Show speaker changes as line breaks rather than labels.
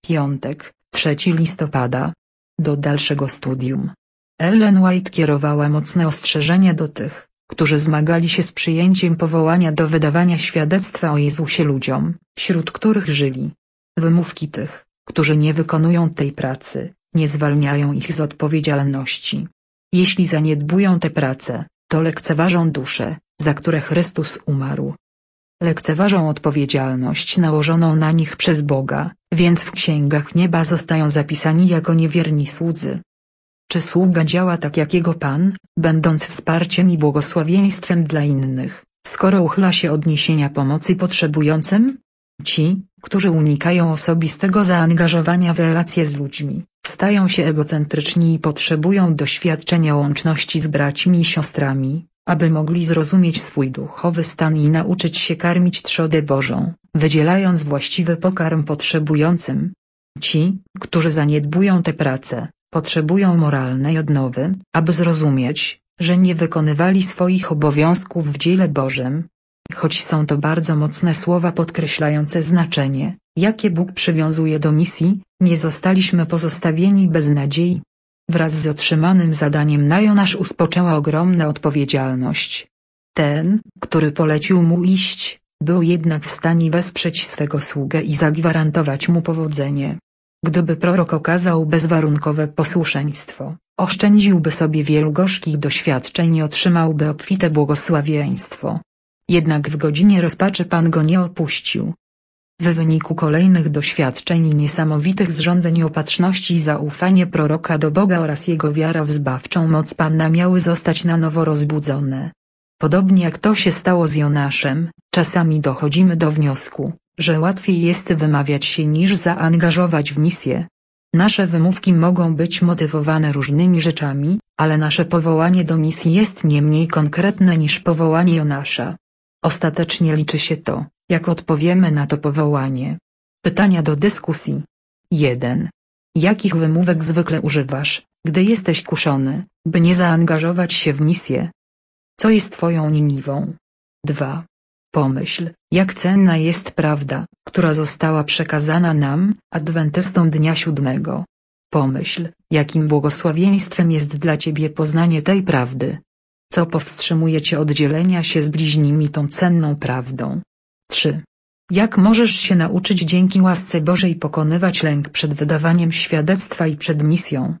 Piątek, 3 listopada. Do dalszego studium. Ellen White kierowała mocne ostrzeżenia do tych, którzy zmagali się z przyjęciem powołania do wydawania świadectwa o Jezusie ludziom, wśród których żyli. Wymówki tych, którzy nie wykonują tej pracy, nie zwalniają ich z odpowiedzialności. Jeśli zaniedbują tę pracę, to lekceważą dusze, za które Chrystus umarł. Lekceważą odpowiedzialność nałożoną na nich przez Boga, więc w księgach nieba zostają zapisani jako niewierni słudzy. Czy sługa działa tak jak jego Pan, będąc wsparciem i błogosławieństwem dla innych, skoro uchyla się od niesienia pomocy potrzebującym? Ci, którzy unikają osobistego zaangażowania w relacje z ludźmi, stają się egocentryczni i potrzebują doświadczenia łączności z braćmi i siostrami, aby mogli zrozumieć swój duchowy stan i nauczyć się karmić trzodę Bożą, wydzielając właściwy pokarm potrzebującym. Ci, którzy zaniedbują tę pracę, potrzebują moralnej odnowy, aby zrozumieć, że nie wykonywali swoich obowiązków w dziele Bożym. Choć są to bardzo mocne słowa podkreślające znaczenie, jakie Bóg przywiązuje do misji, nie zostaliśmy pozostawieni bez nadziei. Wraz z otrzymanym zadaniem Jonasz uspoczęła ogromna odpowiedzialność. Ten, który polecił mu iść, był jednak w stanie wesprzeć swego sługę i zagwarantować mu powodzenie. Gdyby prorok okazał bezwarunkowe posłuszeństwo, oszczędziłby sobie wielu gorzkich doświadczeń i otrzymałby obfite błogosławieństwo. Jednak w godzinie rozpaczy Pan go nie opuścił. W wyniku kolejnych doświadczeń i niesamowitych zrządzeń opatrzności i zaufanie proroka do Boga oraz jego wiara w zbawczą moc Pana miały zostać na nowo rozbudzone. Podobnie jak to się stało z Jonaszem, czasami dochodzimy do wniosku, że łatwiej jest wymawiać się niż zaangażować w misję. Nasze wymówki mogą być motywowane różnymi rzeczami, ale nasze powołanie do misji jest nie mniej konkretne niż powołanie Jonasza. Ostatecznie liczy się to, jak odpowiemy na to powołanie. Pytania do dyskusji. 1. Jakich wymówek zwykle używasz, gdy jesteś kuszony, by nie zaangażować się w misję? Co jest twoją Niniwą? 2. Pomyśl, jak cenna jest prawda, która została przekazana nam, adwentystom dnia 7. Pomyśl, jakim błogosławieństwem jest dla ciebie poznanie tej prawdy. Co powstrzymuje cię od dzielenia się z bliźnimi tą cenną prawdą? 3. Jak możesz się nauczyć dzięki łasce Bożej pokonywać lęk przed wydawaniem świadectwa i przed misją?